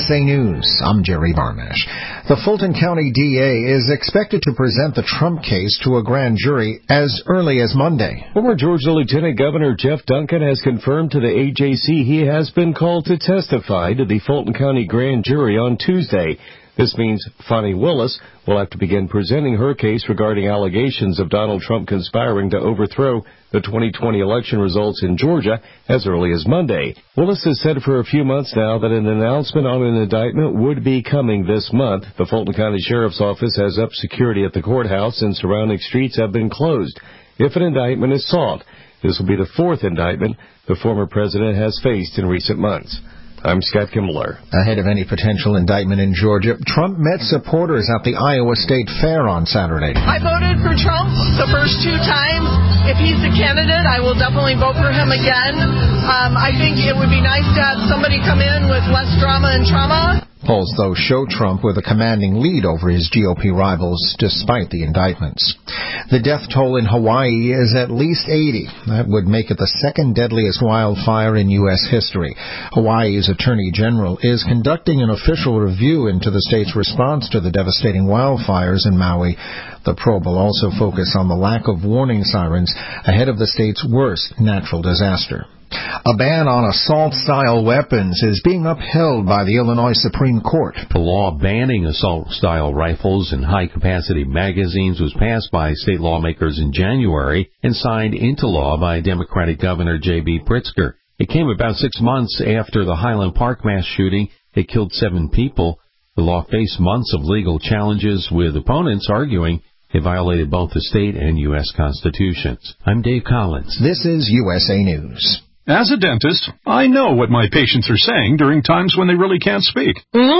USA News, I'm Jerry Barmash. The Fulton County DA is expected to present the Trump case to a grand jury as early as Monday. Former Georgia Lieutenant Governor Jeff Duncan has confirmed to the AJC he has been called to testify to the Fulton County grand jury on Tuesday. This means Fani Willis will have to begin presenting her case regarding allegations of Donald Trump conspiring to overthrow the 2020 election results in Georgia as early as Monday. Willis has said for a few months now that an announcement on an indictment would be coming this month. The Fulton County Sheriff's Office has upped security at the courthouse and surrounding streets have been closed. If an indictment is sought, this will be the fourth indictment the former president has faced in recent months. I'm Scott Kimbler. Ahead of any potential indictment in Georgia, Trump met supporters at the Iowa State Fair on Saturday. I voted for Trump the first two times. If he's the candidate, I will definitely vote for him again. I think it would be nice to have somebody come in with less drama and trauma. Polls, though, show Trump with a commanding lead over his GOP rivals, despite the indictments. The death toll in Hawaii is at least 80. That would make it the second deadliest wildfire in U.S. history. Hawaii's Attorney General is conducting an official review into the state's response to the devastating wildfires in Maui. The probe will also focus on the lack of warning sirens ahead of the state's worst natural disaster. A ban on assault-style weapons is being upheld by the Illinois Supreme Court. The law banning assault-style rifles and high-capacity magazines was passed by state lawmakers in January and signed into law by Democratic Governor J.B. Pritzker. It came about 6 months after the Highland Park mass shooting that killed 7 people. The law faced months of legal challenges, with opponents arguing it violated both the state and U.S. constitutions. I'm Dave Collins. This is USA News. As a dentist, I know what my patients are saying during times when they really can't speak.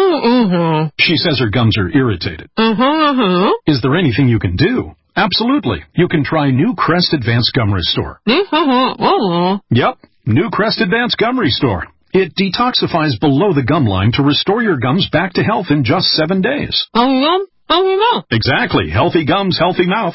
She says her gums are irritated. Is there anything you can do? Absolutely. You can try New Crest Advanced Gum Restore. Yep, New Crest Advanced Gum Restore. It detoxifies below the gum line to restore your gums back to health in just 7 days. Exactly. Healthy gums, healthy mouth.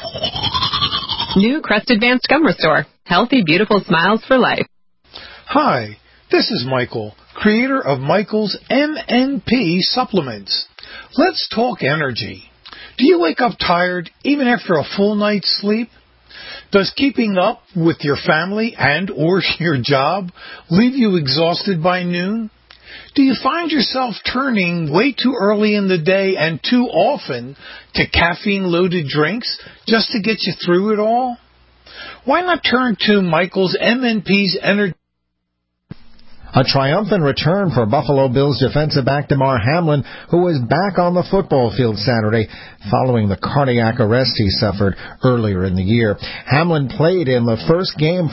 New Crest Advanced Gum Restore. Healthy, beautiful smiles for life. Hi, this is Michael, creator of Michael's MNP supplements. Let's talk energy. Do you wake up tired even after a full night's sleep? Does keeping up with your family and or your job leave you exhausted by noon? Do you find yourself turning way too early in the day and too often to caffeine-loaded drinks just to get you through it all? Why not turn to Michael's MNP's Energy? A triumphant return for Buffalo Bills defensive back Damar Hamlin, who was back on the football field Saturday following the cardiac arrest he suffered earlier in the year. Hamlin played in his first game.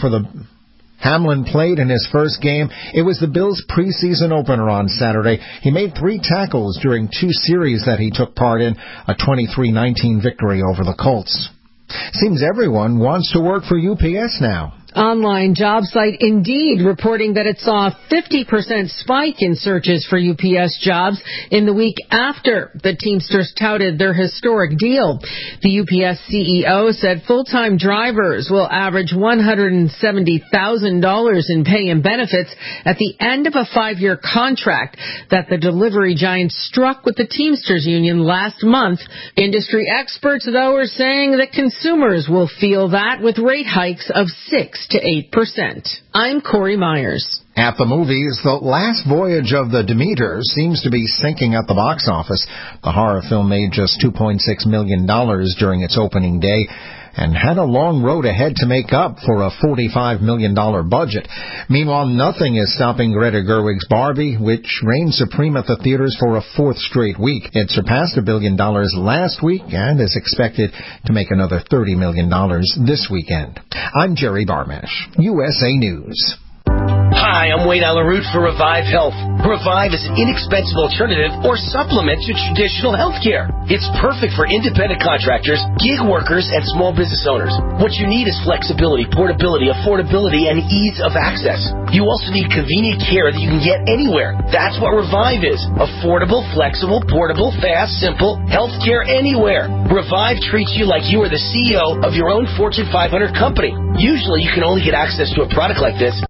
It was the Bills' preseason opener on Saturday. He made 3 tackles during 2 series that he took part in, a 23-19 victory over the Colts. Seems everyone wants to work for UPS now. Online job site Indeed reporting that it saw a 50% spike in searches for UPS jobs in the week after the Teamsters touted their historic deal. The UPS CEO said full-time drivers will average $170,000 in pay and benefits at the end of a 5-year contract that the delivery giant struck with the Teamsters union last month. Industry experts, though, are saying that consumers will feel that with rate hikes of 6 to 8%. I'm Corey Myers. At the movies, The Last Voyage of the Demeter seems to be sinking at the box office. The horror film made just $2.6 million during its opening day and had a long road ahead to make up for a $45 million budget. Meanwhile, nothing is stopping Greta Gerwig's Barbie, which reigned supreme at the theaters for a 4th straight week. It surpassed $1 billion last week and is expected to make another $30 million this weekend. I'm Jerry Barmash, USA News. Hi, I'm Wade Alaroot for Revive Health. Revive is an inexpensive alternative or supplement to traditional health care. It's perfect for independent contractors, gig workers, and small business owners. What you need is flexibility, portability, affordability, and ease of access. You also need convenient care that you can get anywhere. That's what Revive is. Affordable, flexible, portable, fast, simple, health care anywhere. Revive treats you like you are the CEO of your own Fortune 500 company. Usually you can only get access to a product like this